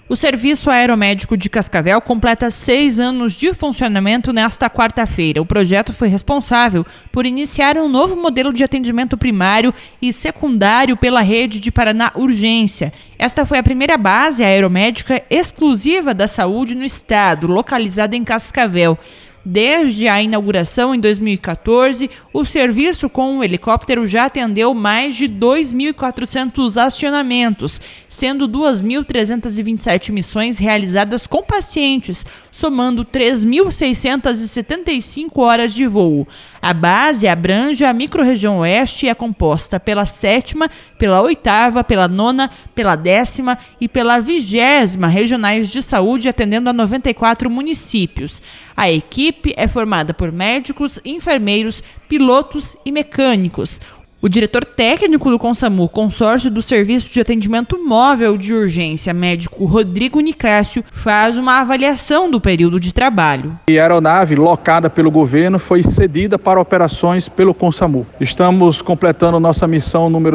O Serviço Aeromédico de Cascavel completa 6 anos de funcionamento nesta quarta-feira. O projeto foi responsável por iniciar um novo modelo de atendimento primário e secundário pela rede de Paraná Urgência. Esta foi a primeira base aeromédica exclusiva da saúde no estado, localizada em Cascavel. Desde a inauguração em 2014, o serviço com o helicóptero já atendeu mais de 2.400 acionamentos, sendo 2.327 missões realizadas com pacientes, somando 3.675 horas de voo. A base abrange a microrregião oeste e é composta pela 7ª, pela 8ª, pela 9ª, pela 10ª e pela 20ª regionais de saúde, atendendo a 94 municípios. A equipe é formada por médicos, enfermeiros, pilotos e mecânicos. O diretor técnico do Consamu, consórcio do Serviço de Atendimento Móvel de Urgência, médico Rodrigo Nicásio, faz uma avaliação do período de trabalho. A aeronave locada pelo governo foi cedida para operações pelo Consamu. Estamos completando nossa missão número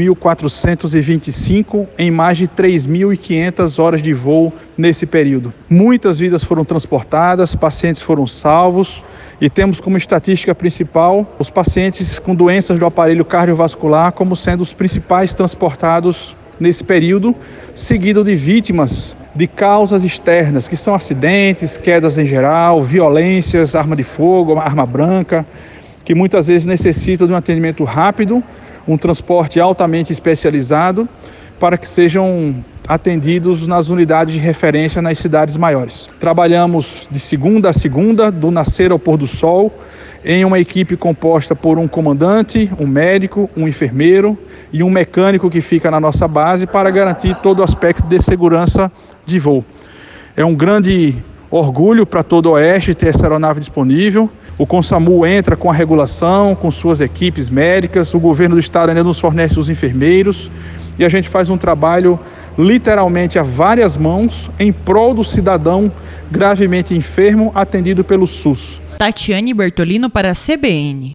2.425 em mais de 3.500 horas de voo nesse período. Muitas vidas foram transportadas, pacientes foram salvos e temos como estatística principal os pacientes com doenças do aparelho cardiovascular como sendo os principais transportados nesse período, seguido de vítimas de causas externas, que são acidentes, quedas em geral, violências, arma de fogo, arma branca, que muitas vezes necessitam de um atendimento rápido, um transporte altamente especializado, para que sejam atendidos nas unidades de referência nas cidades maiores. Trabalhamos de segunda a segunda, do nascer ao pôr do sol, em uma equipe composta por um comandante, um médico, um enfermeiro e um mecânico que fica na nossa base para garantir todo o aspecto de segurança de voo. É um grande orgulho para todo o Oeste ter essa aeronave disponível. O Consamu entra com a regulação, com suas equipes médicas, o governo do estado ainda nos fornece os enfermeiros e a gente faz um trabalho literalmente a várias mãos em prol do cidadão gravemente enfermo atendido pelo SUS. Tatiane Bertolino para a CBN.